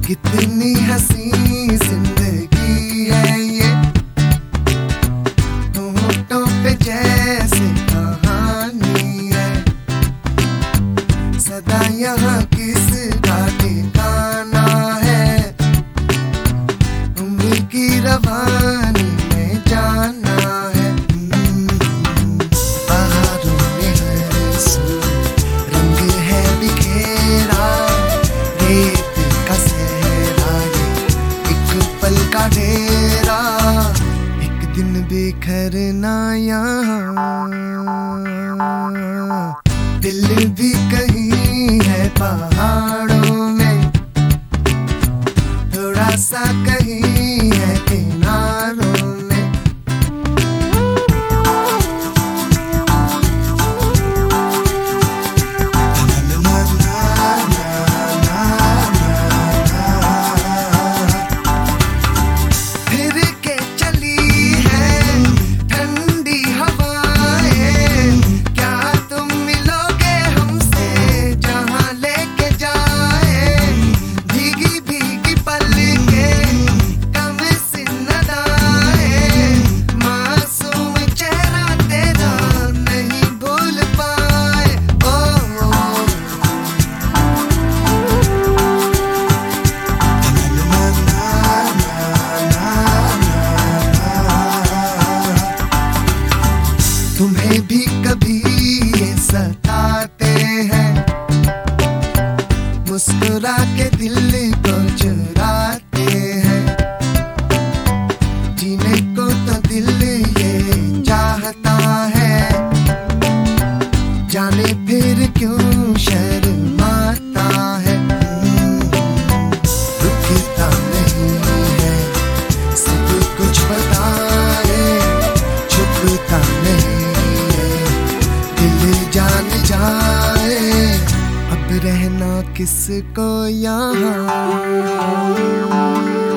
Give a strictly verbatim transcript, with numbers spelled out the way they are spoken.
कितनी हसी जिंदगी है ये, होठों पे जैसे कहानी है। सदा यहाँ किसका ठिकाना है, उम्र की रवानी में जाना है। बहारों में हर सू रंग है बिखेरा, रेत का सहरा ये एक पल का ढेरा। एक दिन बिखरना यहाँ, दिल भी कहीं है पहाड़ों में, थोड़ा सा कहीं है किनारों में। फिर के चली है ठंडी हवाएं, क्या तुम मिलोगे हमसे जहाँ लेके जाए। भीगी भीगी पलकें कम सिन अदाएं, मासूम चेहरा तेरा नहीं भूल पाए। ओ, ओ, तुम्हें भी कभी ये सताते हैं, मुस्कुरा के दिल को चुराते हैं। जीने को तो दिल ये चाहता है, जाने फिर क्यों शर्माता है। रुकता नहीं है सब कुछ बताए, छुपता नहीं दिल जान जाए। अब रहना किसको यहाँ।